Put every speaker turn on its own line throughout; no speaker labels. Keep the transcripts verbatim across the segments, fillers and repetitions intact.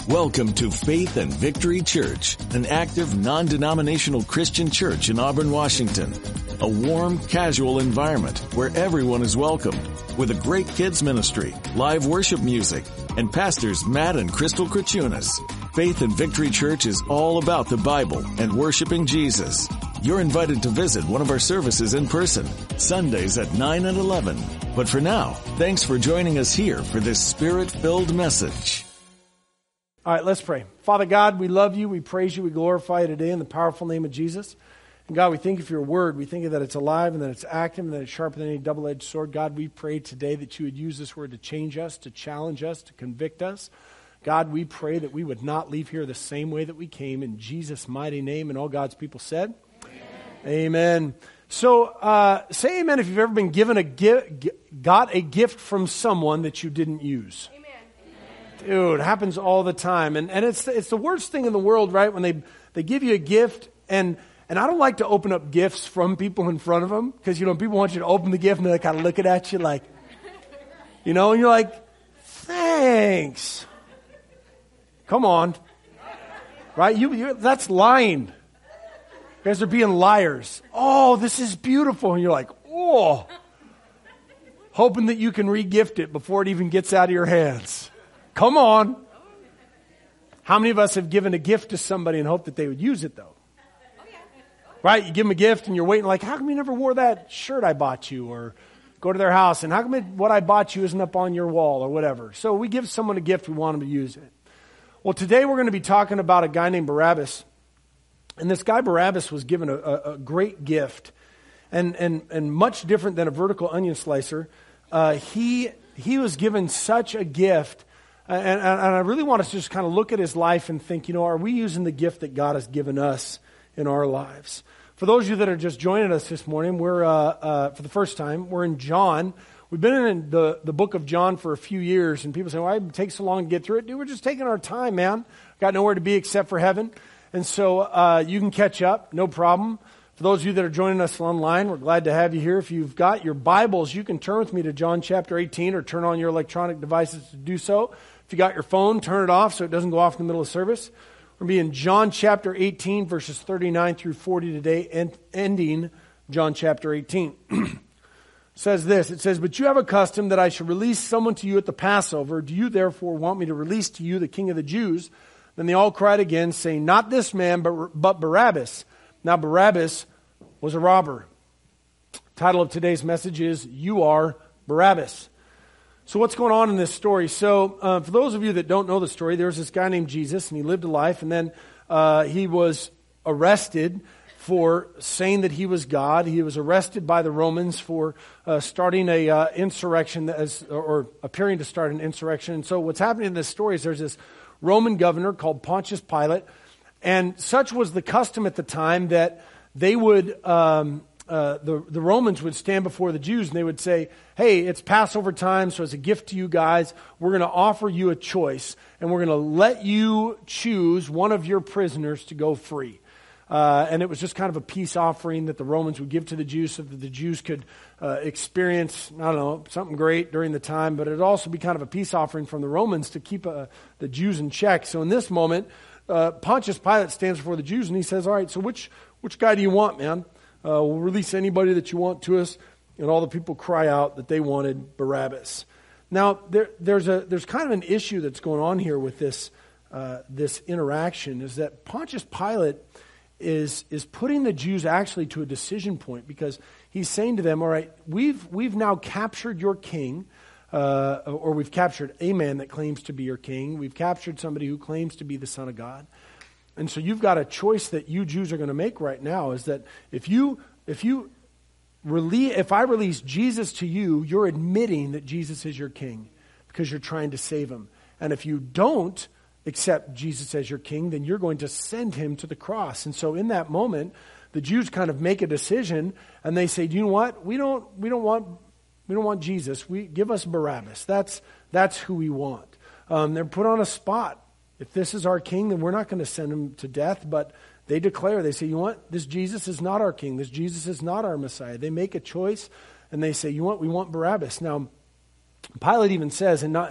Welcome to Faith and Victory Church, an active, non-denominational Christian church in Auburn, Washington. A warm, casual environment where everyone is welcomed, with a great kids ministry, live worship music, and pastors Matt and Crystal Krachunas. Faith and Victory Church is all about the Bible and worshiping Jesus. You're invited to visit one of our services in person, Sundays at nine and eleven. But for now, thanks for joining us here for this Spirit-filled message.
All right, let's pray. Father God, we love you, we praise you, we glorify you today in the powerful name of Jesus. And God, we thank you for your word. We thank you that it's alive and that it's active and that it's sharper than any double-edged sword. God, we pray today that you would use this word to change us, to challenge us, to convict us. God, we pray that we would not leave here the same way that we came. In Jesus' mighty name, and all God's people said, Amen. Amen. So, uh, say amen if you've ever been given a gift, got a gift from someone that you didn't use. Amen. Dude, it happens all the time. And and it's it's the worst thing in the world, right? When they, they give you a gift, and and I don't like to open up gifts from people in front of them, because, you know, people want you to open the gift and they're kind of looking at you like, you know, and you're like, thanks. Come on. Right? You, you that's lying. You guys are being liars. Oh, this is beautiful. And you're like, oh. Hoping that you can re-gift it before it even gets out of your hands. Come on. How many of us have given a gift to somebody and hoped that they would use it, though? Right? You give them a gift and you're waiting like, how come you never wore that shirt I bought you? Or go to their house and how come it, what I bought you isn't up on your wall or whatever? So we give someone a gift, we want them to use it. Well, today we're going to be talking about a guy named Barabbas. And this guy Barabbas was given a, a, a great gift. And, and, and much different than a vertical onion slicer. Uh, he, he was given such a gift. And, and I really want us to just kind of look at his life and think, you know, are we using the gift that God has given us in our lives? For those of you that are just joining us this morning, we're, uh, uh, for the first time, we're in John. We've been in the, the book of John for a few years, and people say, why it takes so long to get through it? Dude, we're just taking our time, man. Got nowhere to be except for heaven. And so uh, you can catch up, no problem. For those of you that are joining us online, we're glad to have you here. If you've got your Bibles, you can turn with me to John chapter eighteen or turn on your electronic devices to do so. If you got your phone, turn it off so it doesn't go off in the middle of service. We're going to be in John chapter eighteen, verses thirty-nine through forty today, and ending John chapter eighteen. It says this, it says, but you have a custom that I should release someone to you at the Passover. Do you therefore want me to release to you the King of the Jews? Then they all cried again, saying, not this man, but, but Barabbas. Now Barabbas was a robber. Title of today's message is, You Are Barabbas. So what's going on in this story? So uh, for those of you that don't know the story, there was this guy named Jesus, and he lived a life, and then uh, he was arrested for saying that he was God. He was arrested by the Romans for uh, starting a uh, insurrection, as, or appearing to start an insurrection. And so what's happening in this story is there's this Roman governor called Pontius Pilate, and such was the custom at the time that they would... Um, Uh, the, the Romans would stand before the Jews and they would say, hey, it's Passover time, so as a gift to you guys, we're going to offer you a choice, and we're going to let you choose one of your prisoners to go free. Uh, and it was just kind of a peace offering that the Romans would give to the Jews so that the Jews could uh, experience, I don't know, something great during the time, but it would also be kind of a peace offering from the Romans to keep uh, the Jews in check. So in this moment, uh, Pontius Pilate stands before the Jews and he says, all right, so which which guy do you want, man? Uh, we'll release anybody that you want to us. And all the people cry out that they wanted Barabbas. Now, there, there's a there's kind of an issue that's going on here with this uh, this interaction, is that Pontius Pilate is is putting the Jews actually to a decision point, because he's saying to them, all right, we've we've now captured your king, uh, or we've captured a man that claims to be your king. We've captured somebody who claims to be the Son of God. And so you've got a choice that you Jews are going to make right now, is that if you if you release, if I release Jesus to you, you're admitting that Jesus is your king because you're trying to save him. And if you don't accept Jesus as your king, then you're going to send him to the cross. And so in that moment, the Jews kind of make a decision and they say, "Do you know what? We don't we don't want we don't want Jesus. We give us Barabbas. That's that's who we want." Um, they're put on a spot. If this is our king, then we're not going to send him to death. But they declare, they say, you know what? This Jesus is not our king. This Jesus is not our Messiah. They make a choice and they say, you know what? We want Barabbas. Now, Pilate even says, and not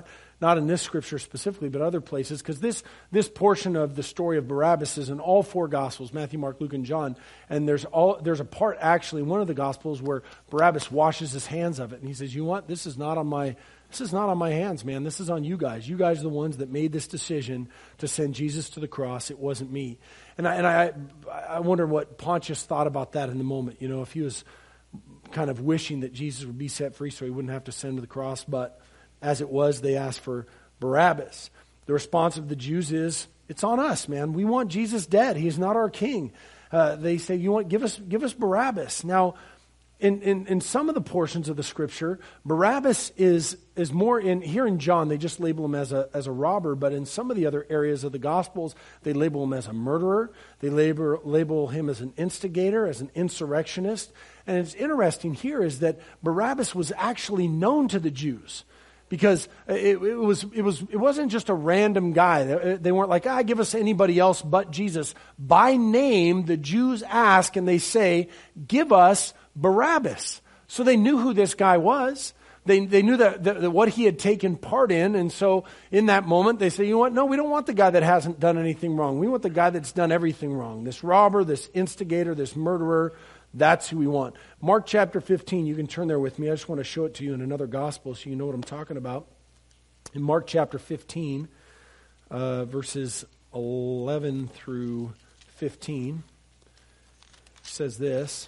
not in this scripture specifically, but other places, because this this portion of the story of Barabbas is in all four Gospels, Matthew, Mark, Luke, and John. And there's all there's a part actually in one of the Gospels where Barabbas washes his hands of it, and he says, "You know what? This is not on my this is not on my hands, man. This is on you guys. You guys are the ones that made this decision to send Jesus to the cross. It wasn't me." And I and I I wonder what Pontius thought about that in the moment. You know, if he was kind of wishing that Jesus would be set free so he wouldn't have to send to the cross, but as it was, they asked for Barabbas. The response of the Jews is, it's on us, man. We want Jesus dead. He is not our king. Uh, they say, you want give us give us Barabbas. Now, in, in, in some of the portions of the scripture, Barabbas is is more in here in John, they just label him as a as a robber, but in some of the other areas of the Gospels, they label him as a murderer. They label label him as an instigator, as an insurrectionist. And it's interesting here is that Barabbas was actually known to the Jews. Because it, it was it was it wasn't just a random guy. They, they weren't like, ah, give us anybody else but Jesus. By name, the Jews ask and they say, give us Barabbas. So they knew who this guy was. They they knew that, that, that what he had taken part in. And so in that moment, they say, you know what? No, we don't want the guy that hasn't done anything wrong. We want the guy that's done everything wrong. This robber, this instigator, this murderer. That's who we want. Mark chapter fifteen, you can turn there with me. I just want to show it to you in another gospel so you know what I'm talking about. In Mark chapter fifteen, uh, verses eleven through fifteen, it says this.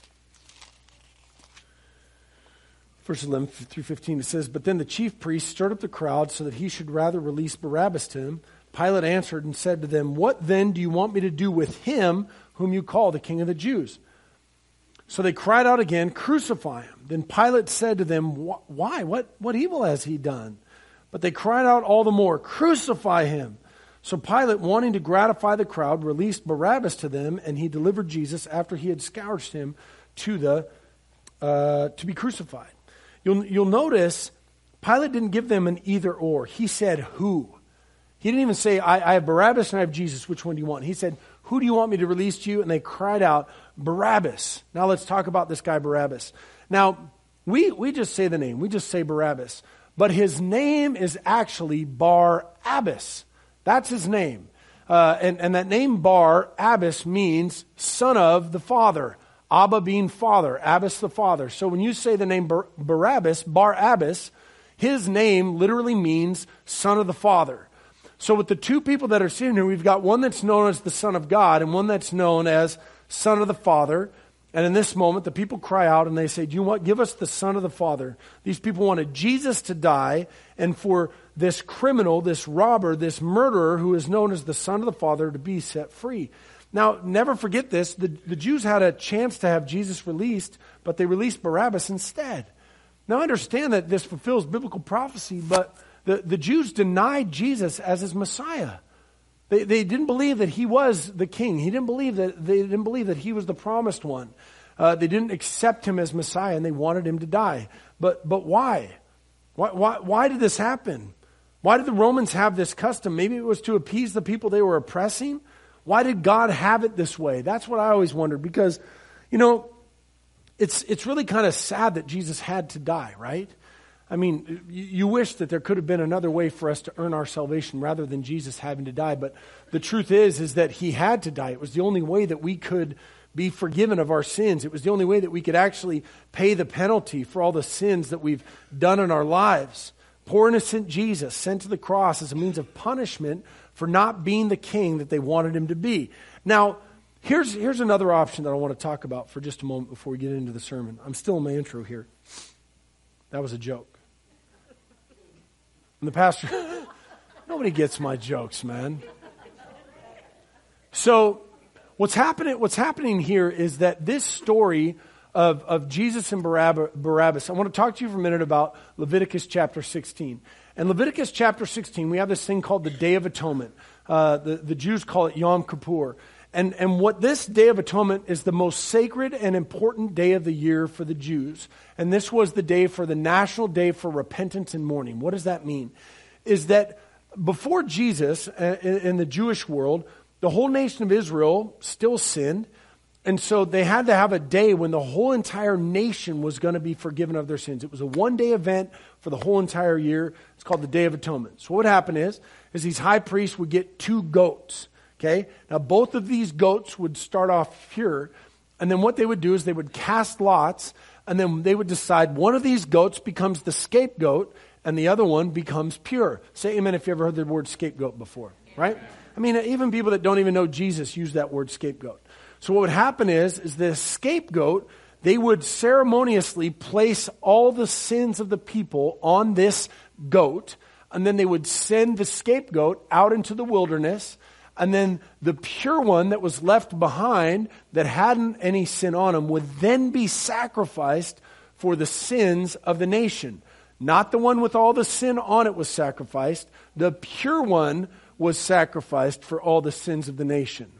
Verse eleven through fifteen, it says, "But then the chief priests stirred up the crowd so that he should rather release Barabbas to him. Pilate answered and said to them, 'What then do you want me to do with him whom you call the King of the Jews?' So they cried out again, 'Crucify him.' Then Pilate said to them, 'Why? What, what evil has he done?' But they cried out all the more, 'Crucify him.' So Pilate, wanting to gratify the crowd, released Barabbas to them, and he delivered Jesus after he had scourged him to the uh, to be crucified." You'll you'll notice Pilate didn't give them an either or. He said who. He didn't even say, I, I have Barabbas and I have Jesus. Which one do you want? He said, who do you want me to release to you? And they cried out, Barabbas. Now let's talk about this guy Barabbas. Now, we, we just say the name. We just say Barabbas. But his name is actually Bar-Abbas. That's his name. Uh, and, and that name Bar-Abbas means son of the father. Abba being father, Abbas the father. So when you say the name Bar- Barabbas, Bar-Abbas, his name literally means son of the father. So with the two people that are sitting here, we've got one that's known as the Son of God and one that's known as Son of the Father. And in this moment, the people cry out and they say, do you want, give us the Son of the Father. These people wanted Jesus to die and for this criminal, this robber, this murderer who is known as the Son of the Father to be set free. Now, never forget this. The, the Jews had a chance to have Jesus released, but they released Barabbas instead. Now, understand that this fulfills biblical prophecy, but The, the Jews denied Jesus as his Messiah. They, they didn't believe that he was the king. He didn't believe that they didn't believe that he was the promised one. Uh, they didn't accept him as Messiah, and they wanted him to die. But but why? Why why why did this happen? Why did the Romans have this custom? Maybe it was to appease the people they were oppressing. Why did God have it this way? That's what I always wondered. Because, you know, it's it's really kind of sad that Jesus had to die, right? I mean, you wish that there could have been another way for us to earn our salvation rather than Jesus having to die. But the truth is, is that he had to die. It was the only way that we could be forgiven of our sins. It was the only way that we could actually pay the penalty for all the sins that we've done in our lives. Poor innocent Jesus sent to the cross as a means of punishment for not being the king that they wanted him to be. Now, here's, here's another option that I want to talk about for just a moment before we get into the sermon. I'm still in my intro here. That was a joke. And the pastor, nobody gets my jokes, man. So what's happening, what's happening here is that this story of, of Jesus and Barabbas, I want to talk to you for a minute about Leviticus chapter sixteen. And Leviticus chapter sixteen, we have this thing called the Day of Atonement. Uh, the, the Jews call it Yom Kippur. And, and what this Day of Atonement is the most sacred and important day of the year for the Jews. And this was the day for the national day for repentance and mourning. What does that mean? Is that before Jesus, uh, in, in the Jewish world, the whole nation of Israel still sinned. And so they had to have a day when the whole entire nation was going to be forgiven of their sins. It was a one-day event for the whole entire year. It's called the Day of Atonement. So what would happen is, is these high priests would get two goats. Okay? Now both of these goats would start off pure. And then what they would do is they would cast lots. And then they would decide one of these goats becomes the scapegoat and the other one becomes pure. Say amen if you ever heard the word scapegoat before. Right? I mean, even people that don't even know Jesus use that word scapegoat. So what would happen is, is the scapegoat, they would ceremoniously place all the sins of the people on this goat, and then they would send the scapegoat out into the wilderness, and then the pure one that was left behind that hadn't any sin on him would then be sacrificed for the sins of the nation. Not the one with all the sin on it was sacrificed. The pure one was sacrificed for all the sins of the nation.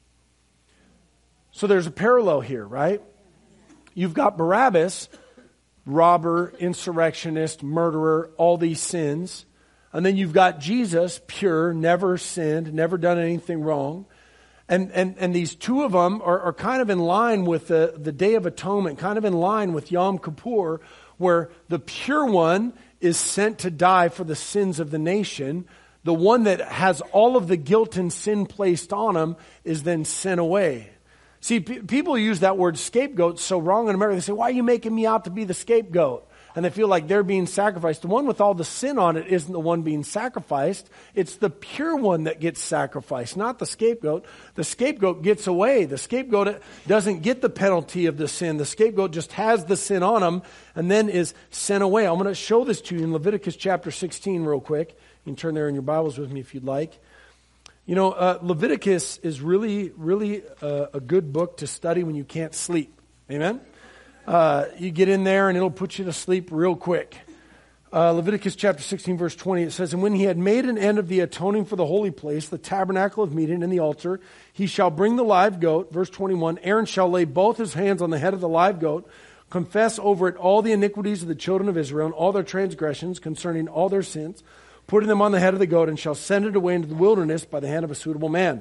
So there's a parallel here, right? You've got Barabbas, robber, insurrectionist, murderer, all these sins. And then you've got Jesus, pure, never sinned, never done anything wrong. And and, and these two of them are, are kind of in line with the, the Day of Atonement, kind of in line with Yom Kippur, where the pure one is sent to die for the sins of the nation. The one that has all of the guilt and sin placed on him is then sent away. See, p- people use that word scapegoat so wrong in America. They say, why are you making me out to be the scapegoat? And they feel like they're being sacrificed. The one with all the sin on it isn't the one being sacrificed. It's the pure one that gets sacrificed, not the scapegoat. The scapegoat gets away. The scapegoat doesn't get the penalty of the sin. The scapegoat just has the sin on him and then is sent away. I'm going to show this to you in Leviticus chapter sixteen real quick. You can turn there in your Bibles with me if you'd like. You know, uh, Leviticus is really, really uh, a good book to study when you can't sleep. Amen? Uh, you get in there and it'll put you to sleep real quick. Uh, Leviticus chapter sixteen, verse twenty, it says, and when he had made an end of the atoning for the holy place, the tabernacle of meeting and the altar, he shall bring the live goat. Verse twenty-one, Aaron shall lay both his hands on the head of the live goat, confess over it all the iniquities of the children of Israel and all their transgressions concerning all their sins, putting them on the head of the goat, and shall send it away into the wilderness by the hand of a suitable man.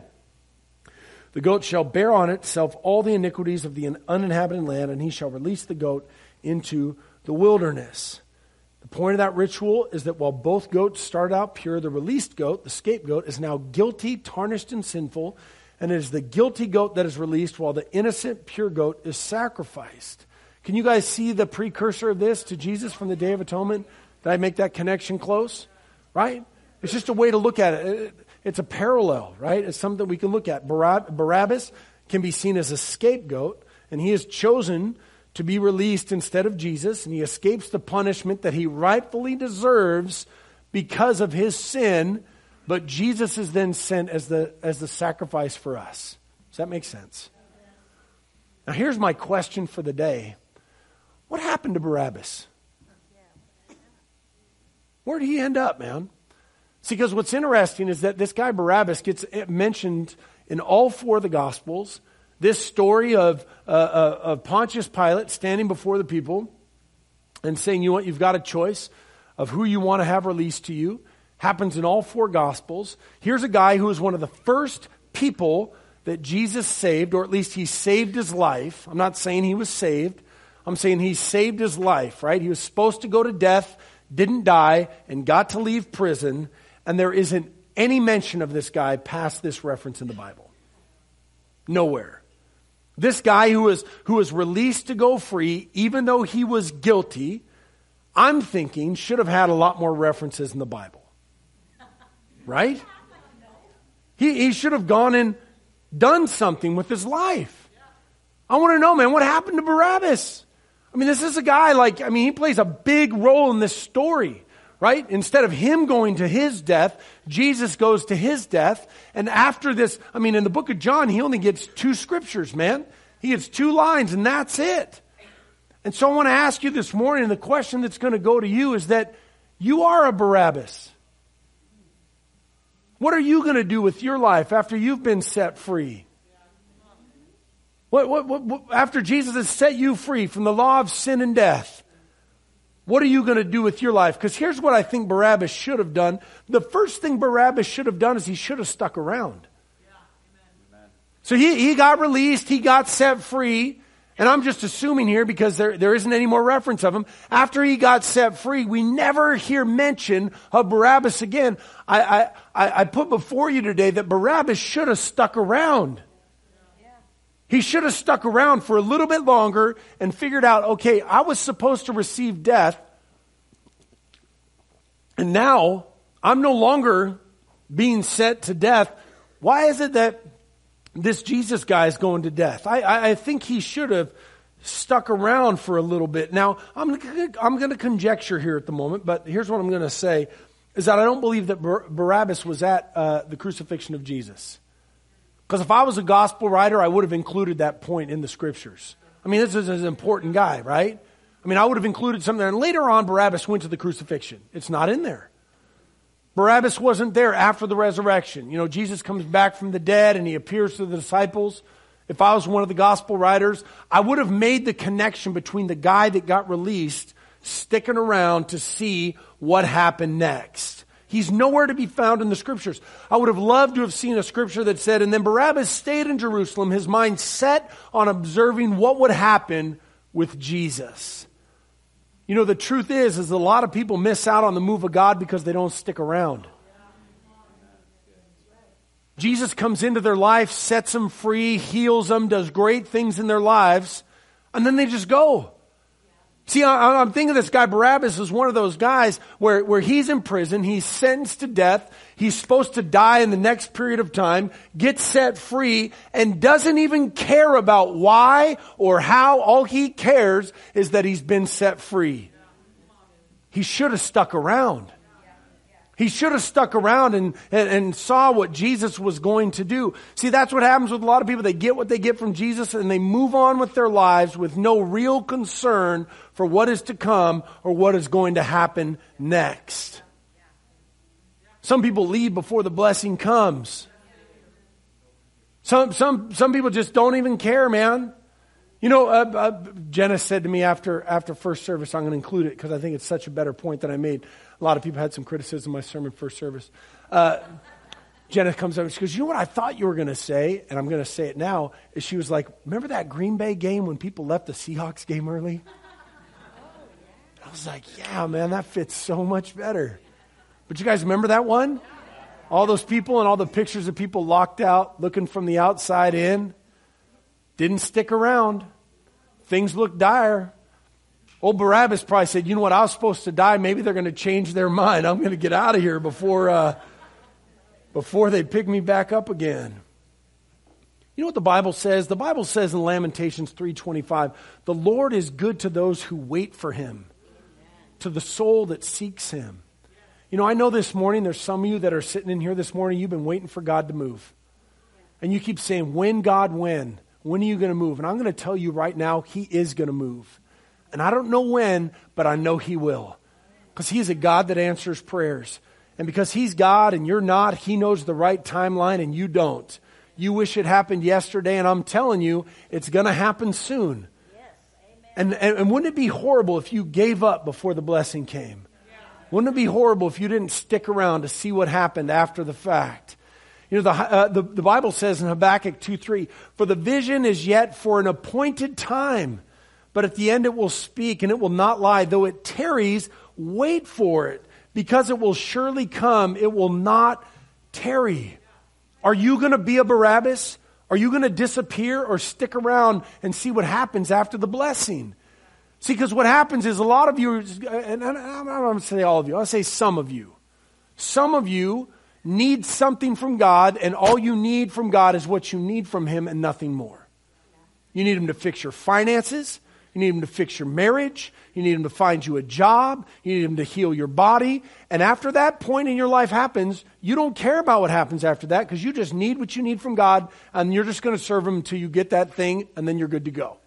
The goat shall bear on itself all the iniquities of the uninhabited land, and he shall release the goat into the wilderness. The point of that ritual is that while both goats start out pure, the released goat, the scapegoat, is now guilty, tarnished, and sinful, and it is the guilty goat that is released while the innocent, pure goat is sacrificed. Can you guys see the precursor of this to Jesus from the Day of Atonement? Did I make that connection close? Right? It's just a way to look at it. It's a parallel, right? It's something we can look at. Barabbas can be seen as a scapegoat, and he is chosen to be released instead of Jesus, and he escapes the punishment that he rightfully deserves because of his sin, but Jesus is then sent as the, as the sacrifice for us. Does that make sense? Now here's my question for the day. What happened to Barabbas? Where did he end up, man? See, because what's interesting is that this guy Barabbas gets mentioned in all four of the Gospels. This story of, uh, uh, of Pontius Pilate standing before the people and saying, you know what, you've got a choice of who you want to have released to you, happens in all four Gospels. Here's a guy who was one of the first people that Jesus saved, or at least he saved his life. I'm not saying he was saved. I'm saying he saved his life, right? He was supposed to go to death, didn't die, and got to leave prison, and there isn't any mention of this guy past this reference in the Bible. Nowhere. This guy who was, who was released to go free, even though he was guilty, I'm thinking should have had a lot more references in the Bible. Right? He, he should have gone and done something with his life. I want to know, man, what happened to Barabbas? I mean, this is a guy like, I mean, he plays a big role in this story, right? Instead of him going to his death, Jesus goes to his death. And after this, I mean, in the book of John, he only gets two scriptures, man. He gets two lines and that's it. And so I want to ask you this morning, and the question that's going to go to you is that you are a Barabbas. What are you going to do with your life after you've been set free? What, what, what, what, after Jesus has set you free from the law of sin and death, what are you going to do with your life? Because here's what I think Barabbas should have done. The first thing Barabbas should have done is he should have stuck around. So he, he got released, he got set free, and I'm just assuming here because there, there isn't any more reference of him. After he got set free, we never hear mention of Barabbas again. I, I, I put before you today that Barabbas should have stuck around. He should have stuck around for a little bit longer and figured out, okay, I was supposed to receive death, and now I'm no longer being sent to death. Why is it that this Jesus guy is going to death? I, I, I think he should have stuck around for a little bit. Now, I'm, I'm going to conjecture here at the moment, but here's what I'm going to say, is that I don't believe that Bar- Barabbas was at uh, the crucifixion of Jesus. Because if I was a gospel writer, I would have included that point in the scriptures. I mean, this is an important guy, right? I mean, I would have included something there. And later on, Barabbas went to the crucifixion. It's not in there. Barabbas wasn't there after the resurrection. You know, Jesus comes back from the dead and he appears to the disciples. If I was one of the gospel writers, I would have made the connection between the guy that got released sticking around to see what happened next. He's nowhere to be found in the scriptures. I would have loved to have seen a scripture that said, and then Barabbas stayed in Jerusalem, his mind set on observing what would happen with Jesus. You know, the truth is, is a lot of people miss out on the move of God because they don't stick around. Jesus comes into their life, sets them free, heals them, does great things in their lives, and then they just go. See, I, I'm thinking this guy Barabbas is one of those guys where, where he's in prison, he's sentenced to death, he's supposed to die in the next period of time, gets set free, and doesn't even care about why or how. All he cares is that he's been set free. He should have stuck around. He should have stuck around and, and, and saw what Jesus was going to do. See, that's what happens with a lot of people. They get what they get from Jesus and they move on with their lives with no real concern for what is to come or what is going to happen next. Some people leave before the blessing comes. Some, some, some people just don't even care, man. You know, uh, uh, Jenna said to me after after first service, I'm going to include it because I think it's such a better point that I made. A lot of people had some criticism of my sermon first service. Uh, Jenna comes up and she goes, you know what I thought you were going to say, and I'm going to say it now, is she was like, remember that Green Bay game when people left the Seahawks game early? I was like, yeah, man, that fits so much better. But you guys remember that one? All those people and all the pictures of people locked out, looking from the outside in. Didn't stick around. Things looked dire. Old Barabbas probably said, you know what, I was supposed to die. Maybe they're going to change their mind. I'm going to get out of here before, uh, before they pick me back up again. You know what the Bible says? The Bible says in Lamentations three twenty-five, the Lord is good to those who wait for him, to the soul that seeks him. You know, I know this morning there's some of you that are sitting in here this morning, you've been waiting for God to move. And you keep saying, when, God, when? When are you going to move? And I'm going to tell you right now, he is going to move. And I don't know when, but I know he will. Because he's a God that answers prayers. And because he's God and you're not, he knows the right timeline and you don't. You wish it happened yesterday, and I'm telling you, it's going to happen soon. Yes, amen. And, and, and wouldn't it be horrible if you gave up before the blessing came? Yeah. Wouldn't it be horrible if you didn't stick around to see what happened after the fact? You know, the, uh, the, the Bible says in Habakkuk two three, for the vision is yet for an appointed time, but at the end it will speak and it will not lie. Though it tarries, wait for it, because it will surely come. It will not tarry. Are you going to be a Barabbas? Are you going to disappear or stick around and see what happens after the blessing? See, because what happens is a lot of you, and I'm not going to say all of you, I'll say some of you. Some of you need something from God, and all you need from God is what you need from him and nothing more. You need him to fix your finances. You need him to fix your marriage. You need him to find you a job. You need him to heal your body. And after that point in your life happens, you don't care about what happens after that because you just need what you need from God, and you're just going to serve him until you get that thing, and then you're good to go.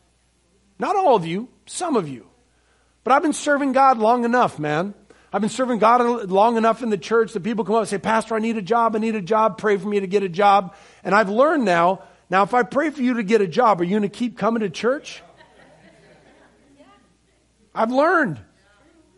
Not all of you, some of you. But I've been serving God long enough, man. I've been serving God long enough in the church that people come up and say, Pastor, I need a job, I need a job, pray for me to get a job. And I've learned now, now if I pray for you to get a job, are you going to keep coming to church? I've learned.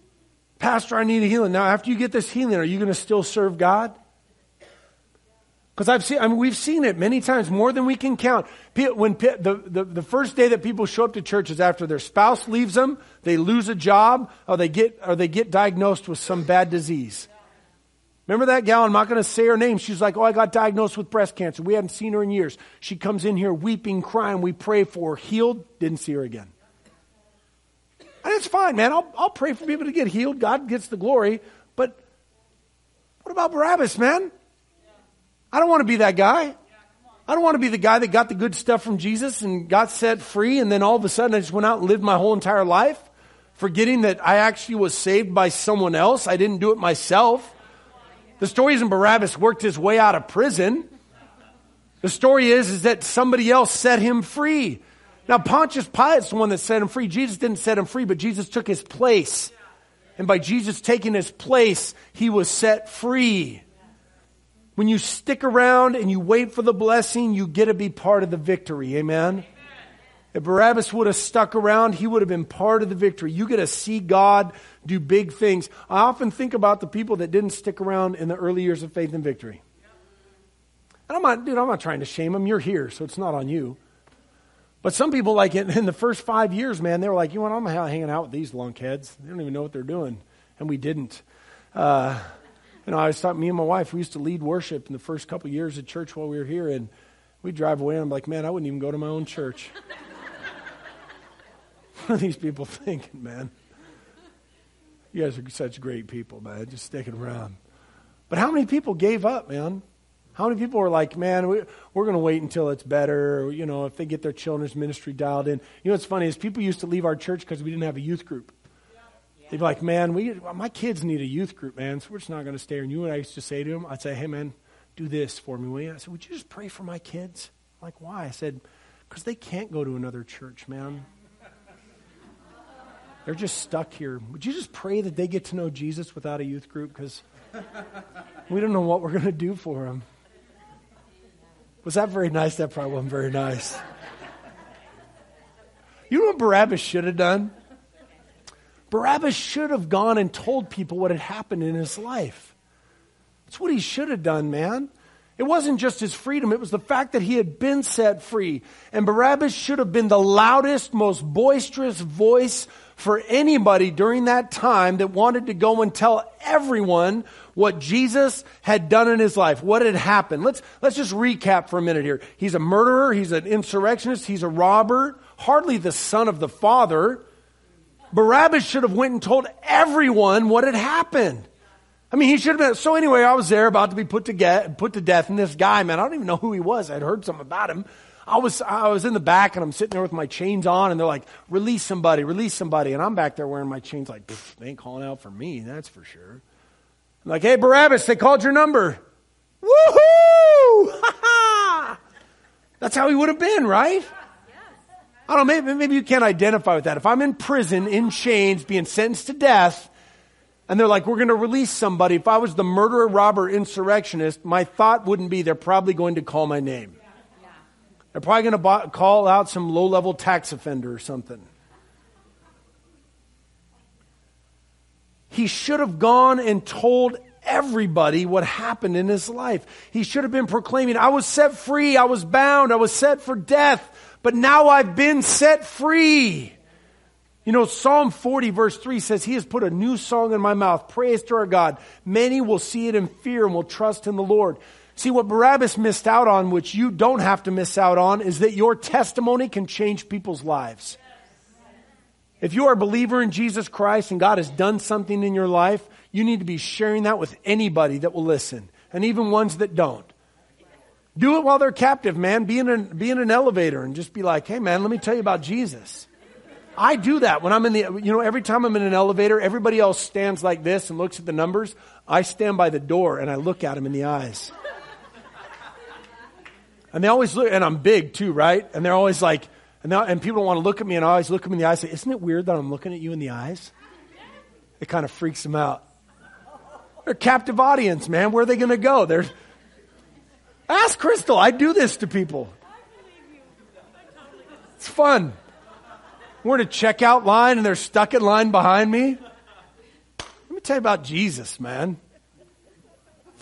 Pastor, I need a healing. Now after you get this healing, are you going to still serve God? Because I've seen, I mean, we've seen it many times, more than we can count. When the, the, the first day that people show up to church is after their spouse leaves them, they lose a job, or they get, or they get diagnosed with some bad disease. Remember that gal? I'm not going to say her name. She's like, oh, I got diagnosed with breast cancer. We hadn't seen her in years. She comes in here weeping, crying. We pray for her. Healed. Didn't see her again. And it's fine, man. I'll, I'll pray for people to get healed. God gets the glory. But what about Barabbas, man? I don't want to be that guy. I don't want to be the guy that got the good stuff from Jesus and got set free, and then all of a sudden I just went out and lived my whole entire life, forgetting that I actually was saved by someone else. I didn't do it myself. The story isn't Barabbas worked his way out of prison. The story is, is that somebody else set him free. Now, Pontius Pilate's the one that set him free. Jesus didn't set him free, but Jesus took his place. And by Jesus taking his place, he was set free. When you stick around and you wait for the blessing, you get to be part of the victory. Amen? Amen. If Barabbas would have stuck around, he would have been part of the victory. You get to see God do big things. I often think about the people that didn't stick around in the early years of faith and victory. And I'm not, dude, I'm not trying to shame them. You're here, so it's not on you. But some people, like in, in the first five years, man, they were like, you know what, I'm hanging out with these lunkheads. They don't even know what they're doing. And we didn't. Uh, you know, I was talking, me and my wife, we used to lead worship in the first couple of years at church while we were here. And we'd drive away and I'm like, man, I wouldn't even go to my own church. What are these people thinking, man? You guys are such great people, man, just sticking around. But how many people gave up, man? How many people are like, man, we, we're going to wait until it's better, or, you know, if they get their children's ministry dialed in. You know what's funny is people used to leave our church because we didn't have a youth group. They'd be like, man, we my kids need a youth group, man, so we're just not going to stay here. And you know what I used to say to them? I'd say, hey, man, do this for me, will you? I said, would you just pray for my kids? I'm like, why? I said, because they can't go to another church, man. They're just stuck here. Would you just pray that they get to know Jesus without a youth group? Because we don't know what we're going to do for them. Was that very nice? That probably wasn't very nice. You know what Barabbas should have done? Barabbas should have gone and told people what had happened in his life. That's what he should have done, man. It wasn't just his freedom. It was the fact that he had been set free. And Barabbas should have been the loudest, most boisterous voice for anybody during that time that wanted to go and tell everyone what Jesus had done in his life, what had happened. Let's, let's just recap for a minute here. He's a murderer. He's an insurrectionist. He's a robber, hardly the son of the father. Barabbas should have went and told everyone what had happened. I mean, he should have been. So anyway, I was there about to be put to get, put to death. And this guy, man, I don't even know who he was. I'd heard something about him. I was, I was in the back and I'm sitting there with my chains on and they're like, release somebody, release somebody. And I'm back there wearing my chains like, they ain't calling out for me. That's for sure. I'm like, hey, Barabbas, they called your number. Woohoo! Ha ha! That's how he would have been, right? I don't know, maybe, maybe you can't identify with that. If I'm in prison, in chains, being sentenced to death, and they're like, we're going to release somebody. If I was the murderer, robber, insurrectionist, my thought wouldn't be they're probably going to call my name. They're probably going to bo- call out some low-level tax offender or something. He should have gone and told everybody what happened in his life. He should have been proclaiming, I was set free, I was bound, I was set for death, but now I've been set free. You know, Psalm forty verse three says, He has put a new song in my mouth, praise to our God. Many will see it in fear and will trust in the Lord. See, what Barabbas missed out on, which you don't have to miss out on, is that your testimony can change people's lives. If you are a believer in Jesus Christ and God has done something in your life, you need to be sharing that with anybody that will listen, and even ones that don't. Do it while they're captive, man. Be in, a, be in an elevator and just be like, hey, man, let me tell you about Jesus. I do that when I'm in the, you know, every time I'm in an elevator, everybody else stands like this and looks at the numbers. I stand by the door and I look at them in the eyes. And they always look, and I'm big too, right? And they're always like, and, and people don't want to look at me, and I always look them in the eyes and say, isn't it weird that I'm looking at you in the eyes? It kind of freaks them out. They're a captive audience, man. Where are they going to go? They're, ask Crystal. I do this to people. It's fun. We're in a checkout line, and they're stuck in line behind me. Let me tell you about Jesus, man.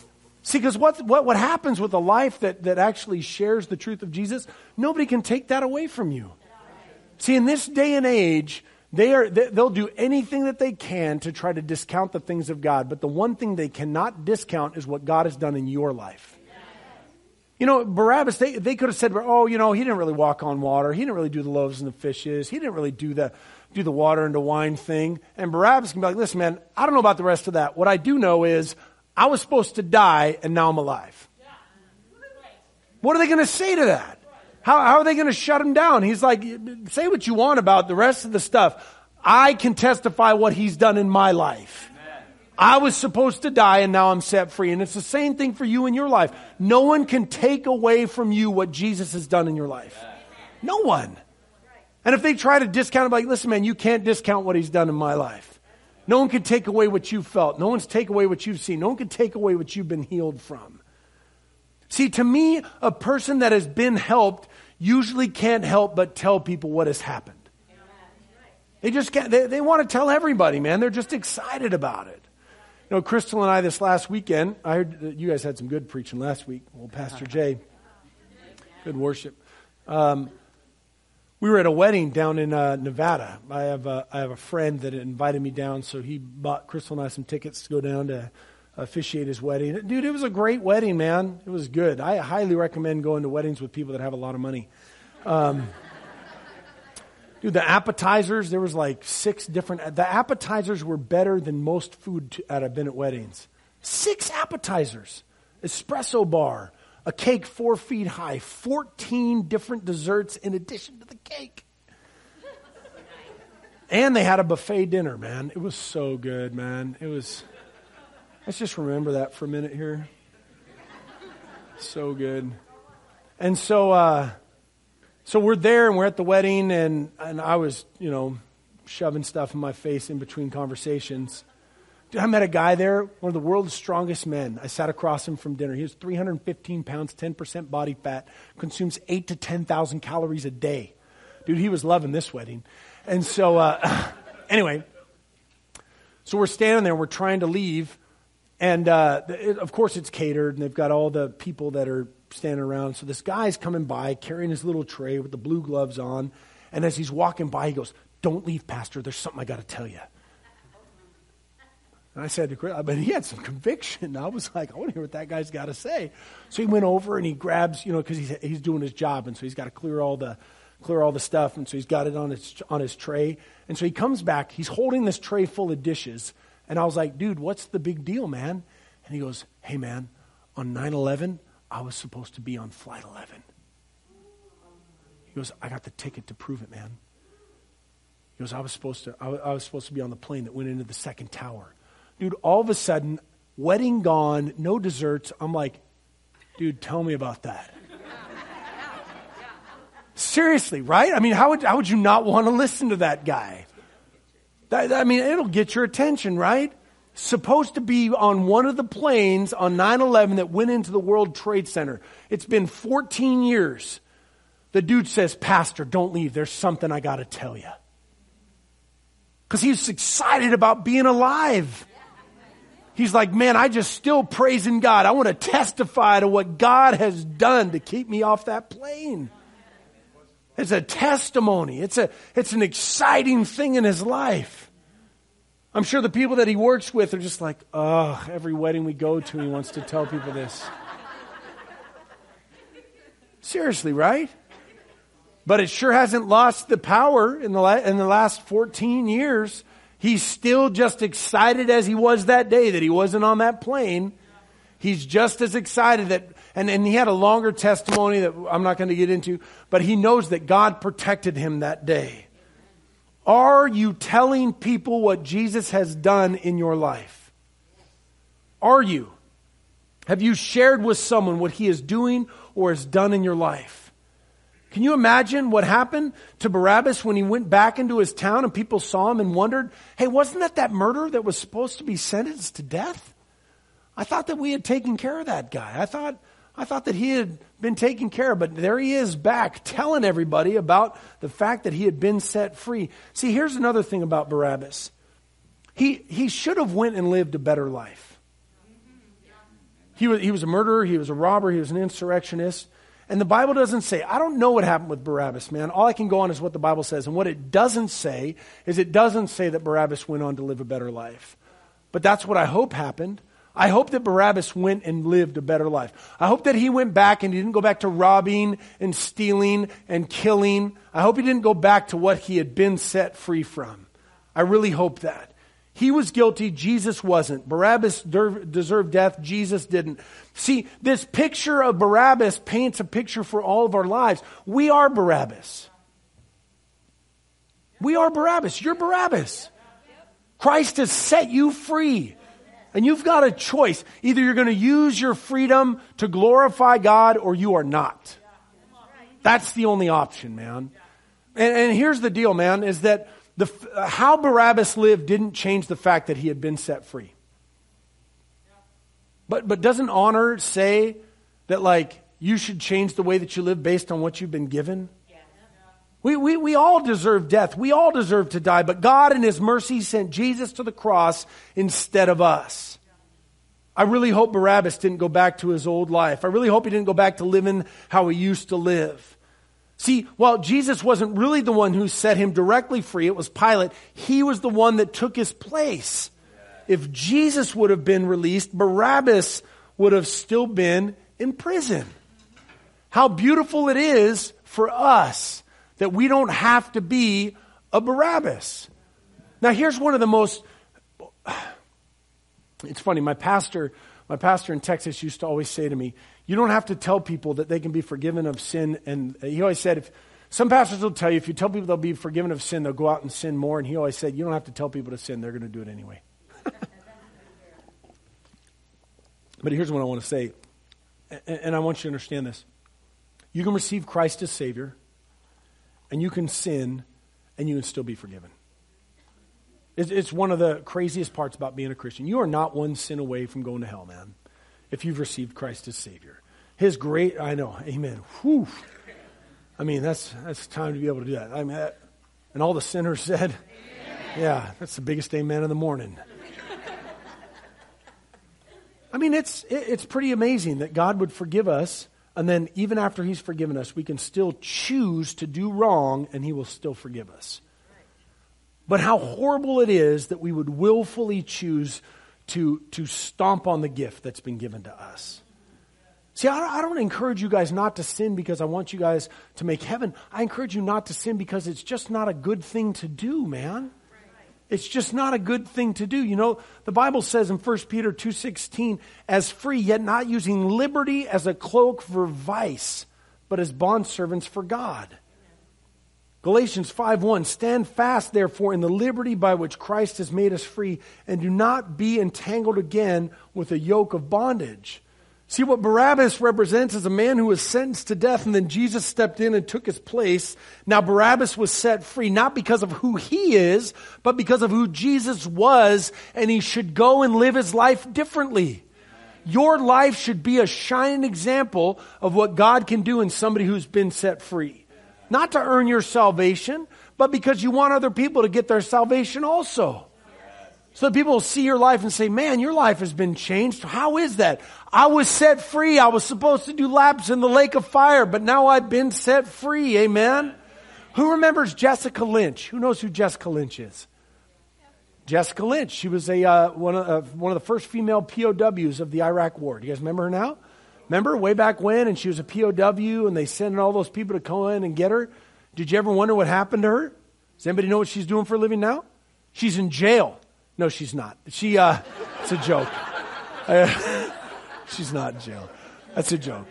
See, because what, what, what happens with a life that, that actually shares the truth of Jesus, nobody can take that away from you. See, in this day and age, they are, they, they'll do anything that they can to try to discount the things of God. But the one thing they cannot discount is what God has done in your life. You know, Barabbas, they, they could have said, oh, you know, he didn't really walk on water. He didn't really do the loaves and the fishes. He didn't really do the do the water into wine thing. And Barabbas can be like, listen, man, I don't know about the rest of that. What I do know is I was supposed to die and now I'm alive. What are they going to say to that? How, how are they going to shut him down? He's like, say what you want about the rest of the stuff. I can testify what he's done in my life. Amen. I was supposed to die and now I'm set free. And it's the same thing for you in your life. No one can take away from you what Jesus has done in your life. Amen. No one. And if they try to discount it, like, listen, man, you can't discount what he's done in my life. No one can take away what you've felt. No one's take away what you've seen. No one can take away what you've been healed from. See, to me, a person that has been helped usually can't help but tell people what has happened. They just can't, they, they want to tell everybody, man. They're just excited about it. You know, Crystal and I this last weekend, I heard that you guys had some good preaching last week. Well, Pastor Jay, good worship. Um, we were at a wedding down in uh, Nevada. I have, a, I have a friend that invited me down, so he bought Crystal and I some tickets to go down to officiate his wedding. Dude, it was a great wedding, man. It was good. I highly recommend going to weddings with people that have a lot of money. Um, dude, the appetizers, there was like six different, the appetizers were better than most food to, that I've been at weddings. Six appetizers, espresso bar, a cake four feet high, fourteen different desserts in addition to the cake. And they had a buffet dinner, man. It was so good, man. It was... Let's just remember that for a minute here. So good. And so uh, so we're there and we're at the wedding and, and I was, you know, shoving stuff in my face in between conversations. Dude, I met a guy there, one of the world's strongest men. I sat across him from dinner. He was three hundred fifteen pounds, ten percent body fat, consumes eight to ten thousand calories a day. Dude, he was loving this wedding. And so, uh, anyway, so we're standing there, we're trying to leave. And, uh, it, of course, it's catered, and they've got all the people that are standing around. So this guy's coming by, carrying his little tray with the blue gloves on. And as he's walking by, he goes, don't leave, Pastor. There's something I got to tell you. And I said to Chris, but he had some conviction. I was like, I want to hear what that guy's got to say. So he went over, and he grabs, you know, because he's, he's doing his job. And so he's got to clear all the clear all the stuff. And so he's got it on his, on his tray. And so he comes back. He's holding this tray full of dishes. And I was like, dude, what's the big deal, man? And he goes, hey, man, on nine eleven, I was supposed to be on flight eleven. He goes, I got the ticket to prove it, man. He goes, I was supposed to, I, I was supposed to be on the plane that went into the second tower. Dude, all of a sudden, wedding gone, no desserts. I'm like, dude, tell me about that. Seriously, right? I mean, how would, how would you not want to listen to that guy? That, I mean, it'll get your attention, right? Supposed to be on one of the planes on nine eleven that went into the World Trade Center. It's been fourteen years. The dude says, Pastor, don't leave. There's something I got to tell you. Because he's excited about being alive. He's like, man, I just still praising God. I want to testify to what God has done to keep me off that plane. It's a testimony. It's a, it's an exciting thing in his life. I'm sure the people that he works with are just like, oh, every wedding we go to, he wants to tell people this. Seriously, right? But it sure hasn't lost the power in the la- in the last fourteen years. He's still just excited as he was that day that he wasn't on that plane. He's just as excited that, and, and he had a longer testimony that I'm not going to get into, but he knows that God protected him that day. Are you telling people what Jesus has done in your life? Are you? Have you shared with someone what he is doing or has done in your life? Can you imagine what happened to Barabbas when he went back into his town and people saw him and wondered, hey, wasn't that that murderer that was supposed to be sentenced to death? I thought that we had taken care of that guy. I thought I thought that he had been taken care of, but there he is back telling everybody about the fact that he had been set free. See, here's another thing about Barabbas. He he should have went and lived a better life. He was, he was a murderer, he was a robber, he was an insurrectionist. And the Bible doesn't say, I don't know what happened with Barabbas, man. All I can go on is what the Bible says. And what it doesn't say is it doesn't say that Barabbas went on to live a better life. But that's what I hope happened. I hope that Barabbas went and lived a better life. I hope that he went back and he didn't go back to robbing and stealing and killing. I hope he didn't go back to what he had been set free from. I really hope that. He was guilty, Jesus wasn't. Barabbas deserved death, Jesus didn't. See, this picture of Barabbas paints a picture for all of our lives. We are Barabbas. We are Barabbas. You're Barabbas. Christ has set you free. And you've got a choice. Either you're going to use your freedom to glorify God or you are not. That's the only option, man. And, and here's the deal, man, is that The, how Barabbas lived didn't change the fact that he had been set free. But but doesn't honor say that like you should change the way that you live based on what you've been given? We, we, we all deserve death. We all deserve to die. But God in His mercy sent Jesus to the cross instead of us. I really hope Barabbas didn't go back to his old life. I really hope he didn't go back to living how he used to live. See, while Jesus wasn't really the one who set him directly free, it was Pilate, he was the one that took his place. If Jesus would have been released, Barabbas would have still been in prison. How beautiful it is for us that we don't have to be a Barabbas. Now here's one of the most, it's funny, my pastor, my pastor in Texas used to always say to me, you don't have to tell people that they can be forgiven of sin. And he always said, if some pastors will tell you, if you tell people they'll be forgiven of sin, they'll go out and sin more. And he always said, you don't have to tell people to sin. They're going to do it anyway. But here's what I want to say. And I want you to understand this. You can receive Christ as Savior, and you can sin, and you can still be forgiven. It's one of the craziest parts about being a Christian. You are not one sin away from going to hell, man, if you've received Christ as Savior. His great, I know, amen. Whew. I mean, that's that's time to be able to do that. I mean, that, and all the sinners said, amen. Yeah, that's the biggest amen of the morning. I mean, it's it, it's pretty amazing that God would forgive us, and then even after He's forgiven us, we can still choose to do wrong, and He will still forgive us. But how horrible it is that we would willfully choose to, to stomp on the gift that's been given to us. See, I, I don't encourage you guys not to sin because I want you guys to make heaven. I encourage you not to sin because it's just not a good thing to do, man. It's just not a good thing to do. You know, the Bible says in First Peter two sixteen, as free, yet not using liberty as a cloak for vice, but as bondservants for God. Galatians five one, stand fast, therefore, in the liberty by which Christ has made us free, and do not be entangled again with a yoke of bondage. See, what Barabbas represents is a man who was sentenced to death, and then Jesus stepped in and took his place. Now, Barabbas was set free, not because of who he is, but because of who Jesus was, and he should go and live his life differently. Your life should be a shining example of what God can do in somebody who's been set free. Not to earn your salvation, but because you want other people to get their salvation also. So that people will see your life and say, man, your life has been changed. How is that? I was set free. I was supposed to do laps in the lake of fire, but now I've been set free. Amen? Who remembers Jessica Lynch? Who knows who Jessica Lynch is? Jessica Lynch. She was a uh, one, of, uh, one of the first female P O Ws of the Iraq War. Do you guys remember her now? Remember way back when, and she was a P O W, and they sent all those people to come in and get her? Did you ever wonder what happened to her? Does anybody know what she's doing for a living now? She's in jail. No, she's not. She, uh, it's a joke. Uh, she's not in jail. That's a joke.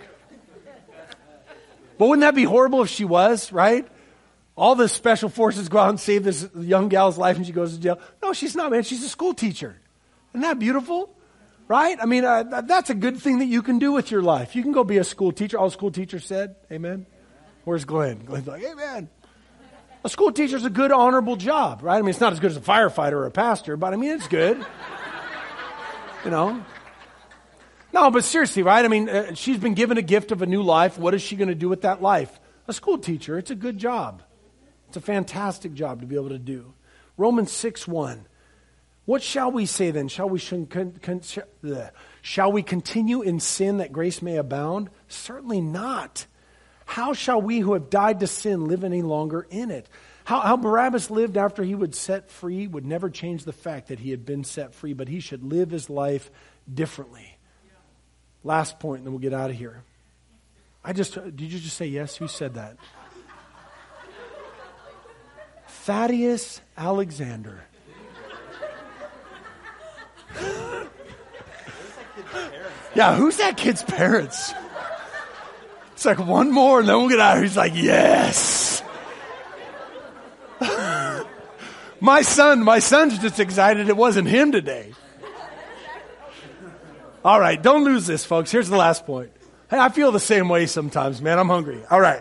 But wouldn't that be horrible if she was, right? All the special forces go out and save this young gal's life, and she goes to jail. No, she's not, man. She's a school teacher. Isn't that beautiful? Right? I mean, uh, that's a good thing that you can do with your life. You can go be a school teacher. All school teachers said, amen. Where's Glenn? Glenn's like, amen. A school teacher's a good, honorable job, right? I mean, it's not as good as a firefighter or a pastor, but I mean, it's good. You know? No, but seriously, right? I mean, uh, she's been given a gift of a new life. What is she going to do with that life? A school teacher, it's a good job. It's a fantastic job to be able to do. Romans six one. What shall we say then? Shall we, con- con- shall we continue in sin that grace may abound? Certainly not. How shall we who have died to sin live any longer in it? How, how Barabbas lived after he was set free would never change the fact that he had been set free, but he should live his life differently. Last point, and then we'll get out of here. I just, did you just say yes? Who said that? Thaddeus Alexander. Yeah, who's that kid's parents? It's like one more and then we'll get out of here. He's like, yes. my son, my son's just excited it wasn't him today. All right, don't lose this, folks. Here's the last point. Hey, I feel the same way sometimes, man. I'm hungry. All right.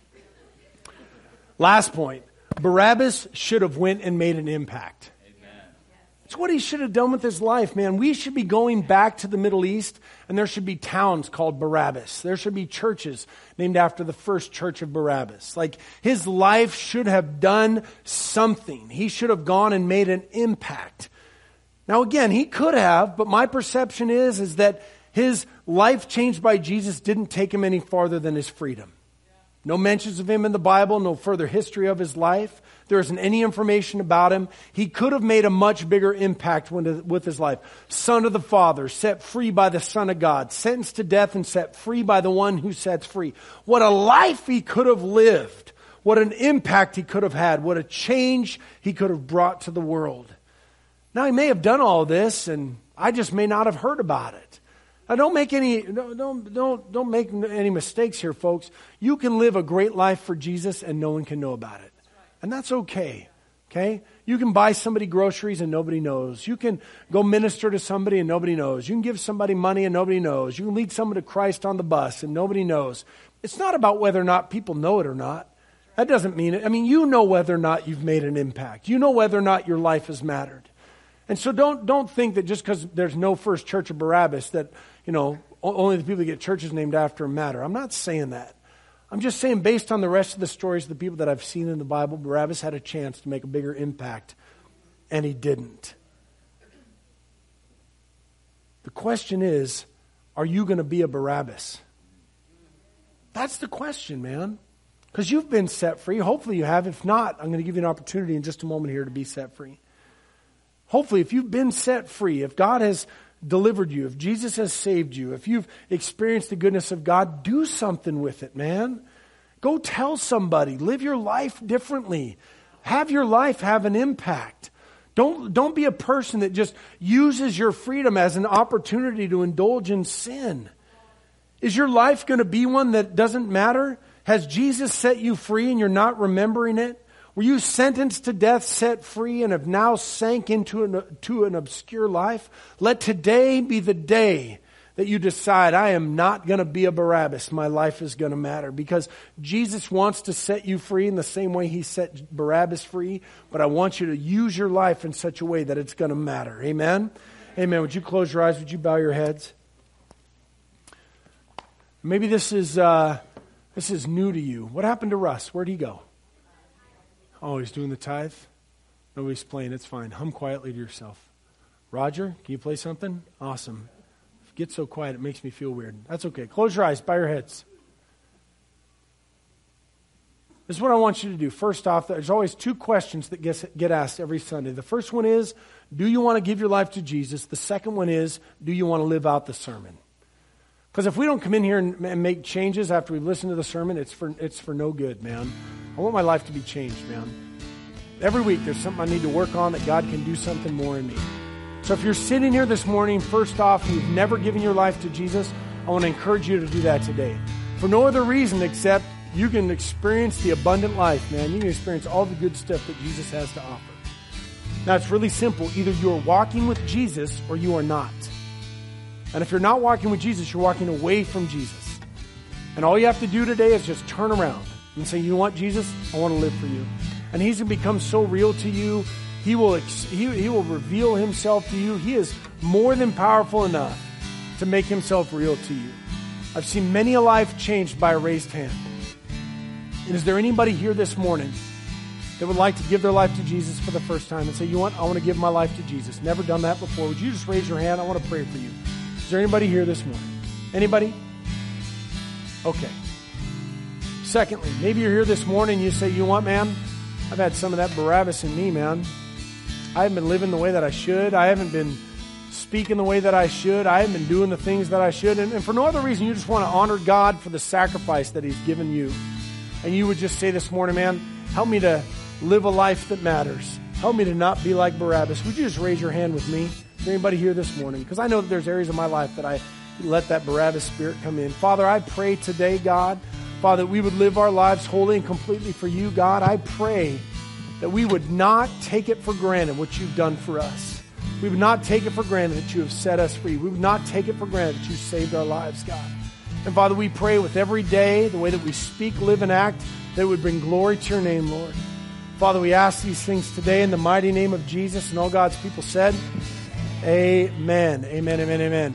Last point. Barabbas should have went and made an impact. It's what he should have done with his life, man. We should be going back to the Middle East, and there should be towns called Barabbas. There should be churches named after the first church of Barabbas. Like, his life should have done something. He should have gone and made an impact. Now, again, he could have, but my perception is, is that his life changed by Jesus didn't take him any farther than his freedom. No mentions of him in the Bible, no further history of his life. There isn't any information about him. He could have made a much bigger impact with his life. Son of the Father, set free by the Son of God, sentenced to death and set free by the one who sets free. What a life he could have lived. What an impact he could have had. What a change he could have brought to the world. Now, he may have done all this, and I just may not have heard about it. Now, don't make any don't don't don't make any mistakes here, folks. You can live a great life for Jesus, and no one can know about it, and that's okay. Okay, you can buy somebody groceries and nobody knows. You can go minister to somebody and nobody knows. You can give somebody money and nobody knows. You can lead someone to Christ on the bus and nobody knows. It's not about whether or not people know it or not. That doesn't mean it. I mean, you know whether or not you've made an impact. You know whether or not your life has mattered. And so don't don't think that just because there's no first church of Barabbas that, you know, only the people that get churches named after him matter. I'm not saying that. I'm just saying based on the rest of the stories of the people that I've seen in the Bible, Barabbas had a chance to make a bigger impact, and he didn't. The question is, are you going to be a Barabbas? That's the question, man. Because you've been set free. Hopefully you have. If not, I'm going to give you an opportunity in just a moment here to be set free. Hopefully, if you've been set free, if God has delivered you, if Jesus has saved you, if you've experienced the goodness of God, do something with it, man. Go tell somebody. Live your life differently. Have your life have an impact. Don't, don't be a person that just uses your freedom as an opportunity to indulge in sin. Is your life going to be one that doesn't matter? Has Jesus set you free and you're not remembering it? Were you sentenced to death, set free, and have now sank into an, to an obscure life? Let today be the day that you decide, I am not going to be a Barabbas. My life is going to matter. Because Jesus wants to set you free in the same way he set Barabbas free. But I want you to use your life in such a way that it's going to matter. Amen? Amen. Would you close your eyes? Would you bow your heads? Maybe this is, uh, this is new to you. What happened to Russ? Where'd he go? Oh, he's doing the tithe? Nobody's playing. It's fine. Hum quietly to yourself. Roger, can you play something? Awesome. If you get so quiet, it makes me feel weird. That's okay. Close your eyes. Bow your heads. This is what I want you to do. First off, there's always two questions that get, get asked every Sunday. The first one is, do you want to give your life to Jesus? The second one is, do you want to live out the sermon? Because if we don't come in here and, and make changes after we've listened to the sermon, it's for it's for no good, man. I want my life to be changed, man. Every week there's something I need to work on that God can do something more in me. So if you're sitting here this morning, first off, you've never given your life to Jesus, I want to encourage you to do that today. For no other reason except you can experience the abundant life, man. You can experience all the good stuff that Jesus has to offer. Now it's really simple. Either you're walking with Jesus or you are not. And if you're not walking with Jesus, you're walking away from Jesus. And all you have to do today is just turn around and say, you know what, Jesus, I want to live for you. And he's going to become so real to you. He will, ex- he, he will reveal himself to you. He is more than powerful enough to make himself real to you. I've seen many a life changed by a raised hand. And is there anybody here this morning that would like to give their life to Jesus for the first time and say, you know what, I want to give my life to Jesus. Never done that before. Would you just raise your hand? I want to pray for you. Is there anybody here this morning? Anybody? Okay. Secondly, maybe you're here this morning and you say, you know what, man? I've had some of that Barabbas in me, man. I haven't been living the way that I should. I haven't been speaking the way that I should. I haven't been doing the things that I should. And, and for no other reason, you just want to honor God for the sacrifice that He's given you. And you would just say this morning, man, help me to live a life that matters. Help me to not be like Barabbas. Would you just raise your hand with me? Is there anybody here this morning? Because I know that there's areas of my life that I let that Barabbas spirit come in. Father, I pray today, God, Father, that we would live our lives wholly and completely for you, God. I pray that we would not take it for granted what you've done for us. We would not take it for granted that you have set us free. We would not take it for granted that you saved our lives, God. And Father, we pray with every day, the way that we speak, live, and act, that it would bring glory to your name, Lord. Father, we ask these things today in the mighty name of Jesus, and all God's people said, amen, amen, amen, amen.